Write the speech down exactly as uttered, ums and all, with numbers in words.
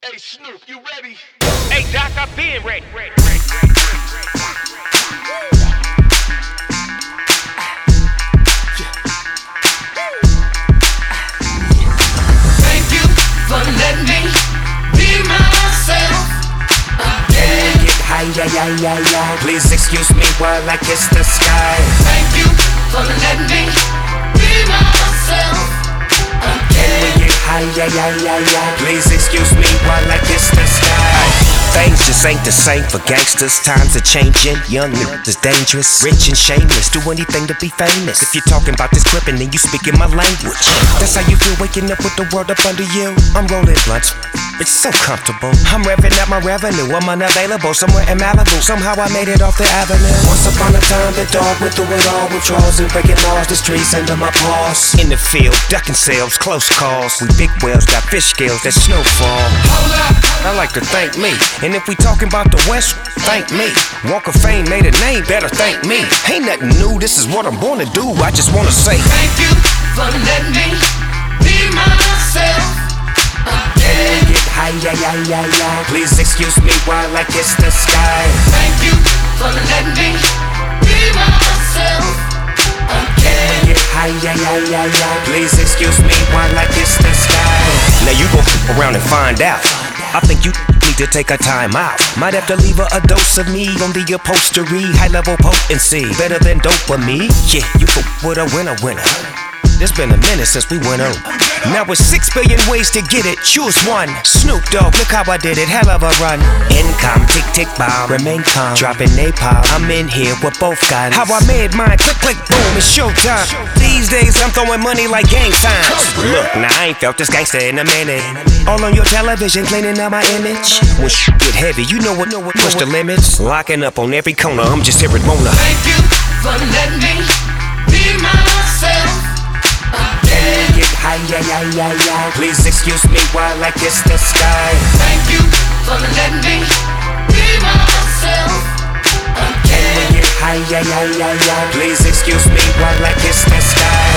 Hey Snoop, you ready? Hey Doc, I've been ready. ready, ready, ready, Thank you for letting me be myself again. Get high, yeah, yeah, yeah, yeah. Please excuse me while I kiss the sky. Thank you for letting me be myself again. Get high, yeah, yeah, yeah, yeah. Please excuse me while I kiss the sky. Things just ain't the same for gangsters. Times are changing, young niggas dangerous, rich and shameless, do anything to be famous. If you're talking about this crippin', then you speaking my language. That's how you feel waking up with the world up under you. I'm rolling blunts, it's so comfortable. I'm revving up my revenue, I'm unavailable somewhere in Malibu. Somehow I made it off the avenue. Once upon a time, the dog went through it all with draws and breaking laws. The streets under my paws. In the field, ducking sales, close calls. We big whales got fish scales that snowfall. I like to thank me. And if we talking about the West, thank me. Walk of Fame made a name, better thank me. Ain't nothing new, this is what I'm born to do. I just wanna say Thank you for letting me be myself again. get high, yeah, yeah, yeah, yeah. Please excuse me while I kiss the sky. Thank you for letting me be myself again. Get high, yeah, yeah, yeah, yeah. Please excuse me while I kiss the sky. Now you gon' f around and find out. I think you need to take a time out. Might have to leave her a dose of me on the upholstery. High level potency, better than dopamine. Yeah, you f with a winner, winner. It's been a minute since we went over. Now with six billion ways to get it, choose one. Snoop Dogg, look how I did it, hell of a run. Income, tick tick bomb, remain calm, dropping napalm. I'm in here with both guns. How I made mine, click click boom, it's showtime. These days I'm throwing money like gang signs. Look, now I ain't felt this gangster in a minute. All on your television, cleaning up my image. When shit get heavy, you know what, know what, push the limits. Locking up on every corner, I'm just here at Mona. Thank you for letting me be myself again. Get high, yeah, yeah, yeah, yeah. Please excuse me while I kiss the sky. Thank you for letting me be myself again. Get high, yeah, yeah, yeah, yeah. Please excuse me while I kiss the sky.